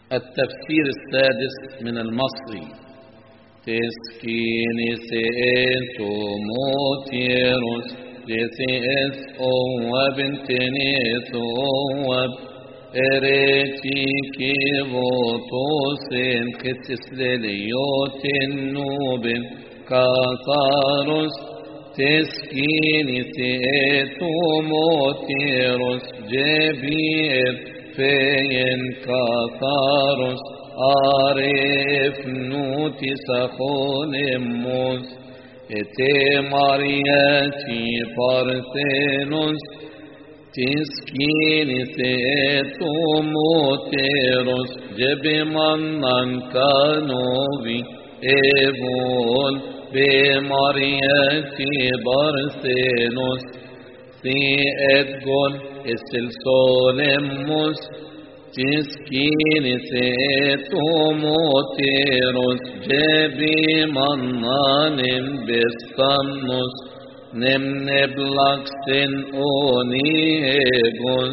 التفسير السادس من المصري. تسكين سئنتو موتيروس جسئس بنتنيت اريتي كيفوتوسين كتس لليوت النوبن كاثاروس تسكين سئنتو موتيروس جبير فين كاثاروس عارف نوتي سخون موس اتي مارياتي بارثينوس تسكين سيتو موتيروس جبي منن كانوبي ايبون بمارياتي بارثينوس سي ادغون السلسولموس تسكين سيتو موتيروس جبي منان بستمنوس نبلغسن اونيغوس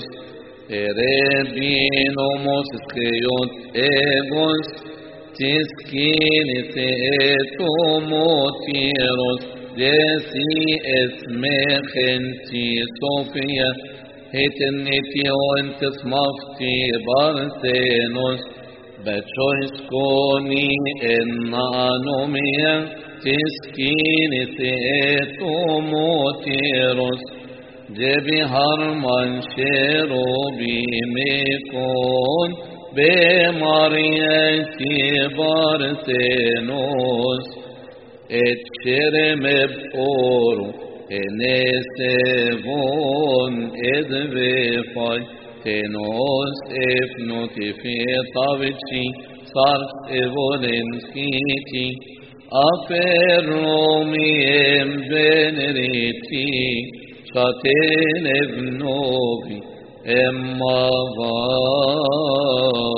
اربينوموس سكيوت ايغوس تسكين سيتو موتيروس جسي اسمخنتي صوفيا هيتنيتي وانتس مفتي بارثينوس بتشويسكوني انانوميا تسكين سيتو موتيروس جبي هرمان شيرو بيميكون بمارياتي بارثينوس اتشرم بأورو انسفون ادبفاي تنوس افنوتي في طابتشي صارت ايفولنسكيتي افروميم بنريتي شاتين ابنوبي اما